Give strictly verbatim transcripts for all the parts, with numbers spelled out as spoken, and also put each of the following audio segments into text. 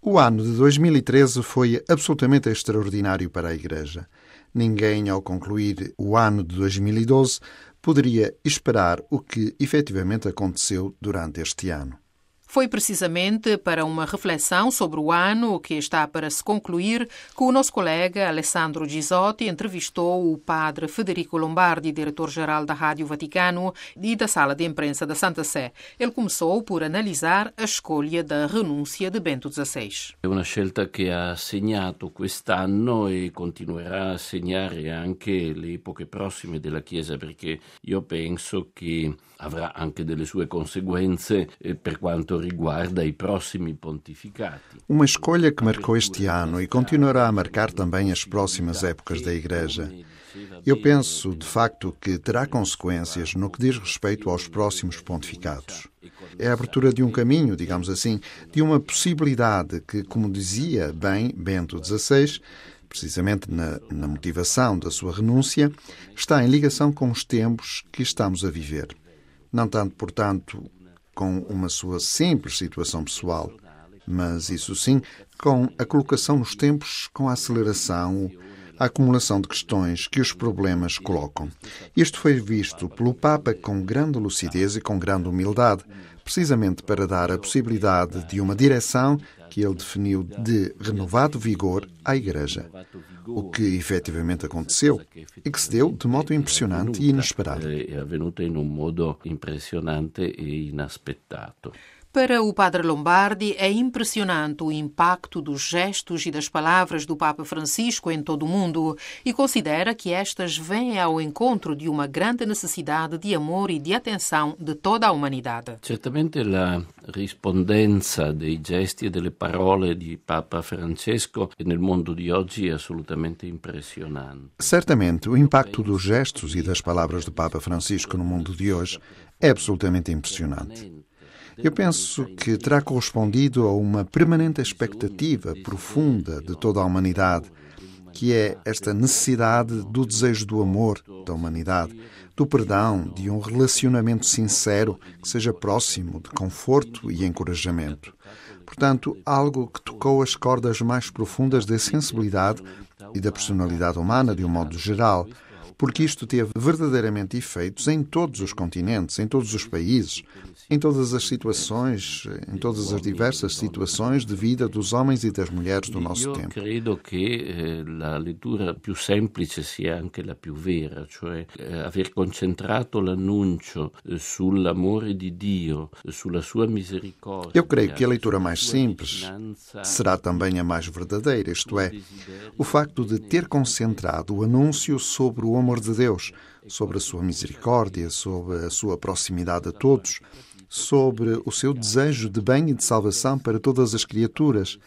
O ano de dois mil e treze foi absolutamente extraordinário para a Igreja. Ninguém, ao concluir o ano de dois mil e doze, poderia esperar o que efetivamente aconteceu durante este ano. Foi precisamente para uma reflexão sobre o ano que está para se concluir que o nosso colega Alessandro Gisotti entrevistou o padre Federico Lombardi, diretor-geral da Rádio Vaticano e da Sala de Imprensa da Santa Sé. Ele começou por analisar a escolha da renúncia de Bento dezasseis. È una scelta che ha segnato quest'anno e continuerà a segnare anche le epoche prossime della Chiesa, perché io penso che avrà anche delle sue conseguenze per quanto riguarda i prossimi pontificati. Uma escolha que marcou este ano e continuará a marcar também as próximas épocas da Igreja. Eu penso, de facto, que terá consequências no que diz respeito aos próximos pontificados. É a abertura de um caminho, digamos assim, de uma possibilidade que, como dizia bem Bento dezasseis, precisamente na, na motivação da sua renúncia, está em ligação com os tempos que estamos a viver. Não tanto, portanto, com uma sua simples situação pessoal, mas, isso sim, com a colocação nos tempos, com a aceleração, a acumulação de questões que os problemas colocam. Isto foi visto pelo Papa com grande lucidez e com grande humildade, precisamente para dar a possibilidade de uma direção que ele definiu de renovado vigor à Igreja, o que efetivamente aconteceu e que se deu de modo impressionante e inesperado. É avvenuta in un modo impressionante e inaspettato. Para o padre Lombardi, é impressionante o impacto dos gestos e das palavras do Papa Francisco em todo o mundo e considera que estas vêm ao encontro de uma grande necessidade de amor e de atenção de toda a humanidade. Certamente la rispondenza dei gesti e delle parole di Papa Francesco nel mondo di oggi è assolutamente impressionante. Certamente, o impacto dos gestos e das palavras do Papa Francisco no mundo de hoje é absolutamente impressionante. Eu penso que terá correspondido a uma permanente expectativa profunda de toda a humanidade, que é esta necessidade do desejo do amor da humanidade, do perdão, de um relacionamento sincero que seja próximo, de conforto e encorajamento. Portanto, algo que tocou as cordas mais profundas da sensibilidade e da personalidade humana de um modo geral, porque isto teve verdadeiramente efeitos em todos os continentes, em todos os países, em todas as situações, em todas as diversas situações de vida dos homens e das mulheres do nosso tempo. Io credo che la lettura più semplice sia anche la più vera, cioè aver concentrato l'annuncio sull'amore di Dio, sulla sua misericórdia. Eu creio que a leitura mais simples será também a mais verdadeira, isto é, o facto de ter concentrado o anúncio sobre o amor de Deus, sobre a sua misericórdia, sobre a sua proximidade a todos, sobre o seu desejo de bem e de salvação para todas as criaturas.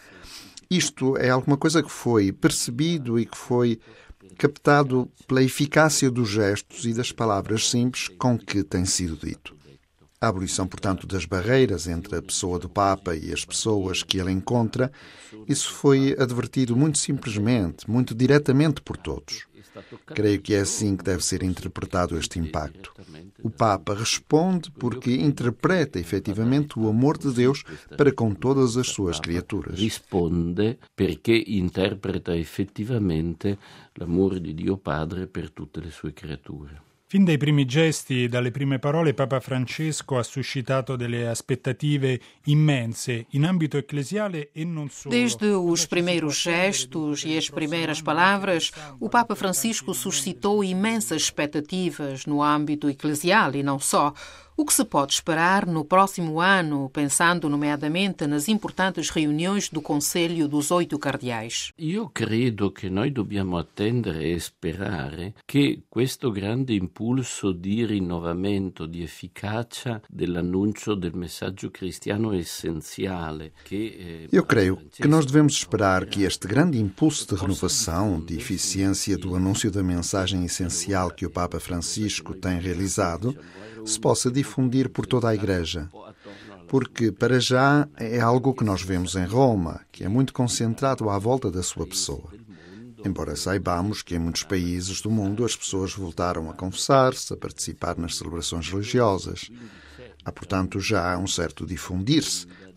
Isto é alguma coisa que foi percebido e que foi captado pela eficácia dos gestos e das palavras simples com que tem sido dito. A abolição, portanto, das barreiras entre a pessoa do Papa e as pessoas que ele encontra, isso foi advertido muito simplesmente, muito diretamente por todos. Creio que é assim que deve ser interpretado este impacto. O Papa responde porque interpreta efetivamente o amor de Deus para com todas as suas criaturas. Risponde perché interpreta effettivamente l'amore di Dio Padre per tutte le sue creature. Fin dai primi gesti, dalle prime parole, Papa Francesco ha suscitato delle aspettative immense in ambito eclesiale e non solo. Desde os primeiros gestos e as primeiras palavras, o Papa Francisco suscitou imensas expectativas no âmbito eclesial e não só. O que se pode esperar no próximo ano, pensando nomeadamente nas importantes reuniões do Conselho dos Oito Cardeais? Io credo che noi dobbiamo attendere e sperare che questo grande impulso di rinnovamento, di efficacia dell'annuncio del messaggio cristiano essenziale che Eu creio que nós devemos esperar que este grande impulso de renovação, de eficiência do anúncio da mensagem essencial que o Papa Francisco tem realizado, se possa difundir por toda a Igreja. Porque, para já, é algo que nós vemos em Roma, que é muito concentrado à volta da sua pessoa. Embora saibamos que em muitos países do mundo as pessoas voltaram a confessar-se, a participar nas celebrações religiosas. Há, portanto, já um certo difundir-se,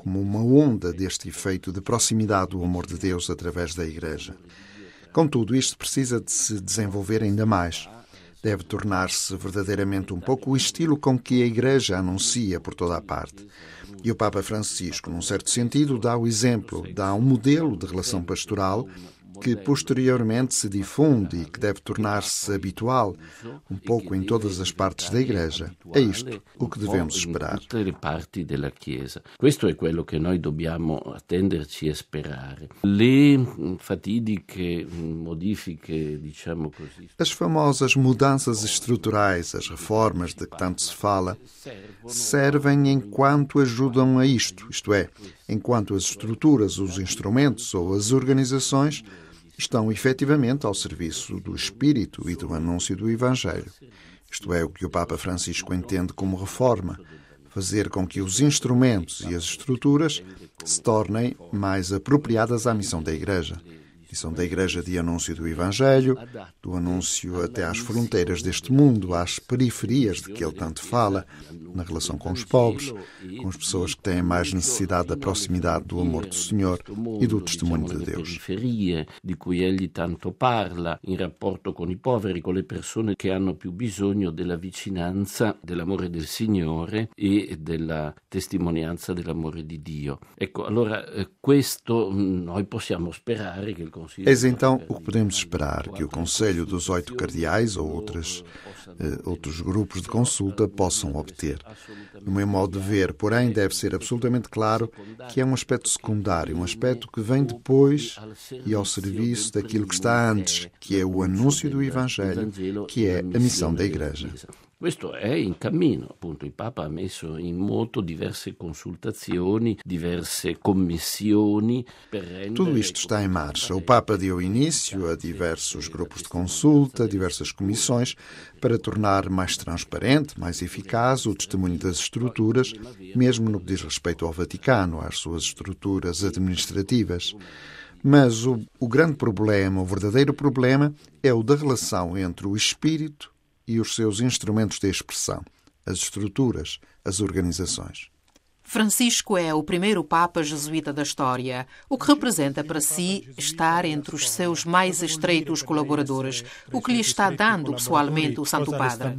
como uma onda deste efeito de proximidade do amor de Deus através da Igreja. Contudo, isto precisa de se desenvolver ainda mais. Deve tornar-se verdadeiramente um pouco o estilo com que a Igreja anuncia por toda a parte. E o Papa Francisco, num certo sentido, dá o exemplo, dá um modelo de relação pastoral que posteriormente se difunde e que deve tornar-se habitual um pouco em todas as partes da Igreja. É isto o que devemos esperar. In tutte le parti della Chiesa. Questo è quello che noi dobbiamo attenderci e sperare. Le fatidiche modifiche, diciamo così. As famosas mudanças estruturais, as reformas de que tanto se fala, servem enquanto ajudam a isto, isto é, enquanto as estruturas, os instrumentos ou as organizações estão efetivamente ao serviço do Espírito e do anúncio do Evangelho. Isto é o que o Papa Francisco entende como reforma, fazer com que os instrumentos e as estruturas se tornem mais apropriadas à missão da Igreja. Missão da Igreja de anúncio do Evangelho, do anúncio até às fronteiras deste mundo, às periferias de que ele tanto fala, na relação com os pobres, com as pessoas que têm mais necessidade da proximidade do amor do Senhor e do testemunho de Deus. Periferie di cui egli tanto parla, in rapporto con i poveri, con le persone che hanno più bisogno della vicinanza, dell'amore del Signore e della testimonianza dell'amore di Dio. Ecco, allora questo noi possiamo sperare che il Eis então o que podemos esperar, que o Conselho dos Oito Cardeais ou outras, eh, outros grupos de consulta possam obter. No meu modo de ver, porém, deve ser absolutamente claro que é um aspecto secundário, um aspecto que vem depois e ao serviço daquilo que está antes, que é o anúncio do Evangelho, que é a missão da Igreja. Questo è in cammino, appunto il Papa ha messo in moto diverse consultazioni, diverse commissioni per rendere... Tudo isto está em marcha. O Papa deu início a diversos grupos de consulta, diversas comissões, para tornar mais transparente, mais eficaz o testemunho das estruturas, mesmo no que diz respeito ao Vaticano, às suas estruturas administrativas. Mas o, o grande problema, o verdadeiro problema, é o da relação entre o Espírito e os seus instrumentos de expressão, as estruturas, as organizações. Francisco é o primeiro Papa jesuíta da história, o que representa para si estar entre os seus mais estreitos colaboradores, o que lhe está dando pessoalmente o Santo Padre.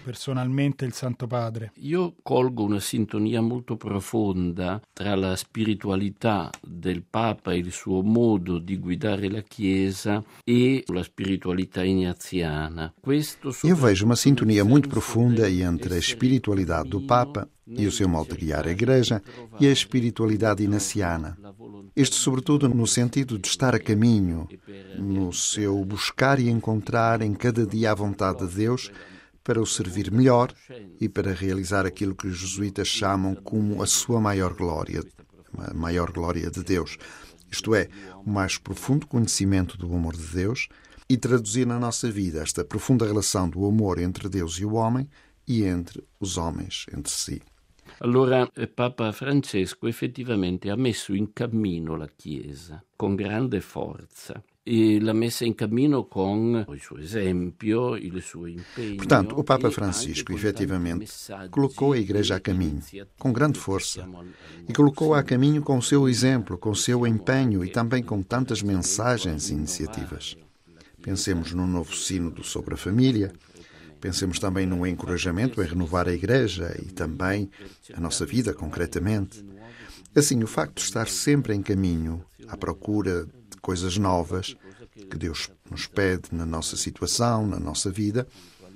Io colgo una sintonia molto profonda tra la spiritualità del Papa e il suo modo di guidare la Chiesa e la spiritualità ignaziana. Eu vejo uma sintonia muito profunda entre a espiritualidade do Papa e o seu modo de guiar a Igreja e a espiritualidade inaciana. Isto sobretudo no sentido de estar a caminho, no seu buscar e encontrar em cada dia a vontade de Deus para o servir melhor e para realizar aquilo que os jesuítas chamam como a sua maior glória, a maior glória de Deus. Isto é, o mais profundo conhecimento do amor de Deus e traduzir na nossa vida esta profunda relação do amor entre Deus e o homem e entre os homens entre si. Allora Papa Francesco effettivamente ha messo in cammino la Chiesa con grande forza e l'ha messa in cammino con il suo esempio, il suo impegno. Portanto, o Papa Francisco efetivamente colocou a Igreja a caminho com grande força e colocou-a a caminho com o seu exemplo, com o seu empenho e também com tantas mensagens e iniciativas. Pensemos no novo sínodo sobre a família. Pensemos também no encorajamento em renovar a Igreja e também a nossa vida, concretamente. Assim, o facto de estar sempre em caminho, à procura de coisas novas que Deus nos pede na nossa situação, na nossa vida,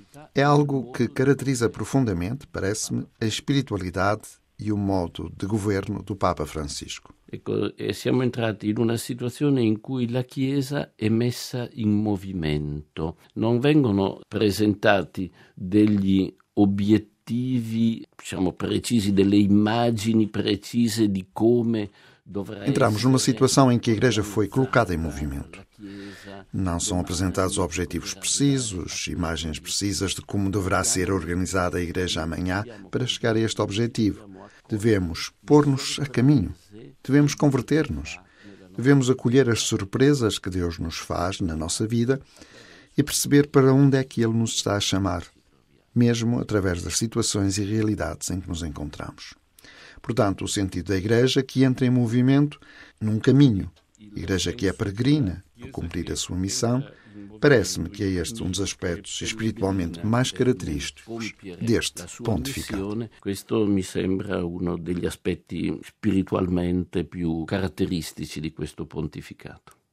é algo que caracteriza profundamente, parece-me, a espiritualidade e o modo de governo do Papa Francisco. Ecco, siamo entrati in una situazione in cui la Chiesa è messa in movimento. Non vengono presentati degli obiettivi, diciamo, precisi, delle immagini precise di come dovrà essere. Entramos numa situação em que a Igreja foi colocada em movimento. Não são apresentados objetivos precisos, imagens precisas de como deverá ser organizada a Igreja amanhã para chegar a este objetivo. Devemos pôr-nos a caminho. Devemos converter-nos. Devemos acolher as surpresas que Deus nos faz na nossa vida e perceber para onde é que Ele nos está a chamar, mesmo através das situações e realidades em que nos encontramos. Portanto, o sentido da Igreja que entra em movimento num caminho. Igreja que é peregrina ao cumprir a sua missão. Parece-me que é este um dos aspectos espiritualmente mais característicos deste pontificato. Questo mi sembra uno degli aspetti spiritualmente più caratteristici di questo pontificato.